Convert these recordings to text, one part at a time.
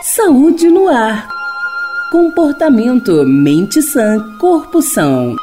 Saúde no ar. Comportamento, mente sã, corpo são.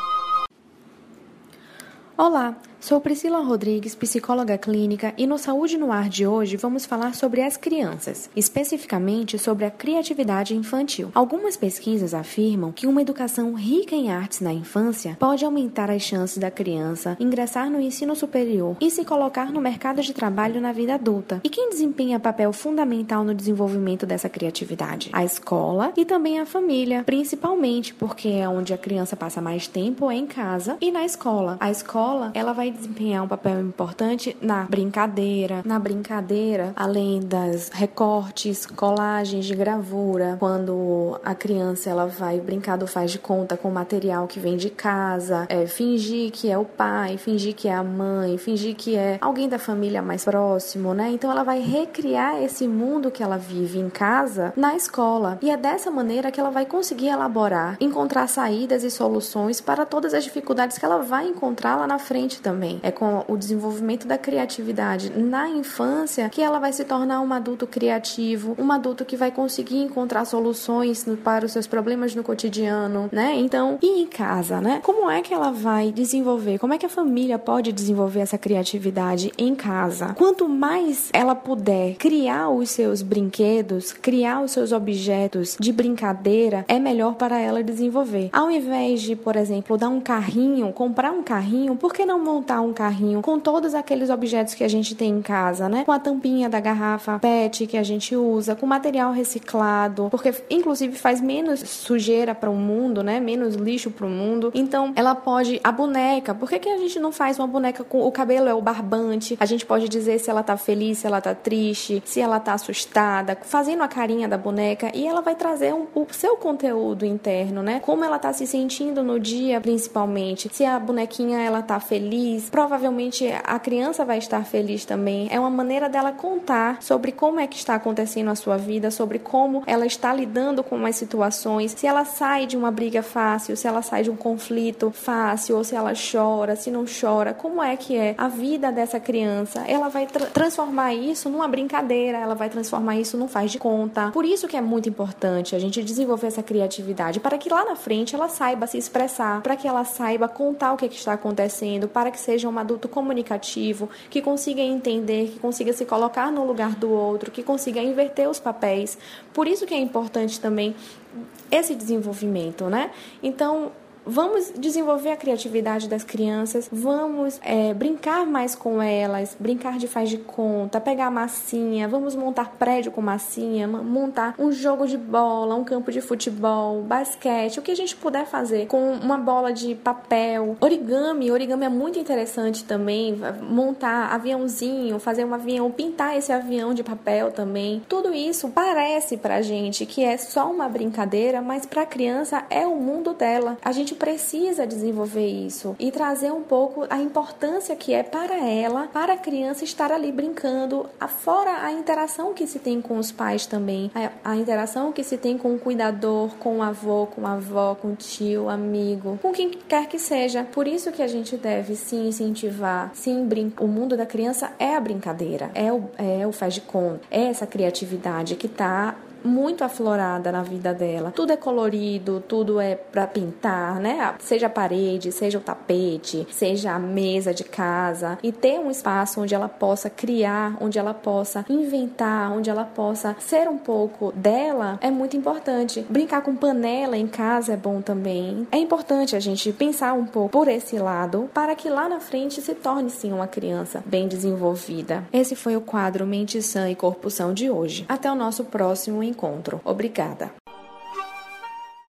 Olá, sou Priscila Rodrigues, psicóloga clínica, e no Saúde no Ar de hoje vamos falar sobre as crianças, especificamente sobre a criatividade infantil. Algumas pesquisas afirmam que uma educação rica em artes na infância pode aumentar as chances da criança ingressar no ensino superior e se colocar no mercado de trabalho na vida adulta. E quem desempenha papel fundamental no desenvolvimento dessa criatividade? A escola e também a família, principalmente porque é onde a criança passa mais tempo, é em casa e na escola. A escola, ela vai desempenhar um papel importante na brincadeira. Na brincadeira, além das recortes, colagens de gravura, quando a criança ela vai brincar do faz de conta com material que vem de casa, fingir que é o pai, fingir que é a mãe, fingir que é alguém da família mais próximo, né? Então ela vai recriar esse mundo que ela vive em casa na escola. E é dessa maneira que ela vai conseguir elaborar, encontrar saídas e soluções para todas as dificuldades que ela vai encontrar lá na frente também. É com o desenvolvimento da criatividade na infância que ela vai se tornar um adulto criativo, um adulto que vai conseguir encontrar soluções para os seus problemas no cotidiano, né? Então, e em casa, né? Como é que ela vai desenvolver? Como é que a família pode desenvolver essa criatividade em casa? Quanto mais ela puder criar os seus brinquedos, criar os seus objetos de brincadeira, é melhor para ela desenvolver. Ao invés de, por exemplo, dar um carrinho, comprar um carrinho, por que não montar um carrinho com todos aqueles objetos que a gente tem em casa, né? Com a tampinha da garrafa PET que a gente usa, com material reciclado, porque inclusive faz menos sujeira para o mundo, né? Menos lixo para o mundo. Então, ela pode... A boneca, por que a gente não faz uma boneca com o cabelo é o barbante? A gente pode dizer se ela tá feliz, se ela tá triste, se ela tá assustada, fazendo a carinha da boneca, e ela vai trazer o seu conteúdo interno, né? Como ela tá se sentindo no dia, principalmente. Se a bonequinha ela tá feliz, provavelmente a criança vai estar feliz também. É uma maneira dela contar sobre como é que está acontecendo a sua vida, sobre como ela está lidando com as situações, se ela sai de uma briga fácil, se ela sai de um conflito fácil, ou se ela chora, se não chora, como é que é a vida dessa criança. Ela vai transformar isso numa brincadeira, ela vai transformar isso num faz de conta. Por isso que é muito importante a gente desenvolver essa criatividade, para que lá na frente ela saiba se expressar, para que ela saiba contar o que está acontecendo, para que seja um adulto comunicativo, que consiga entender, que consiga se colocar no lugar do outro, que consiga inverter os papéis. Por isso que é importante também esse desenvolvimento, né? Então, vamos desenvolver a criatividade das crianças, vamos brincar mais com elas, brincar de faz de conta, pegar massinha, vamos montar prédio com massinha, montar um jogo de bola, um campo de futebol, basquete, o que a gente puder fazer com uma bola de papel, origami é muito interessante também, montar aviãozinho, fazer um avião, pintar esse avião de papel também. Tudo isso parece pra gente que é só uma brincadeira, mas pra criança é o mundo dela. A gente precisa desenvolver isso e trazer um pouco a importância que é para ela, para a criança estar ali brincando, fora a interação que se tem com os pais também, a interação que se tem com o cuidador, com o avô, com a avó, com o tio, amigo, com quem quer que seja. Por isso que a gente deve sim incentivar, sim brincar. O mundo da criança é a brincadeira, é o faz de conta, é essa criatividade que está muito aflorada na vida dela. Tudo é colorido, tudo é pra pintar, né? Seja a parede, seja o tapete, seja a mesa de casa. E ter um espaço onde ela possa criar, onde ela possa inventar, onde ela possa ser um pouco dela, é muito importante. Brincar com panela em casa é bom também. É importante a gente pensar um pouco por esse lado, para que lá na frente se torne sim uma criança bem desenvolvida. Esse foi o quadro Mente Sã e Corpo São de hoje. Até o nosso próximo encontro. Obrigada.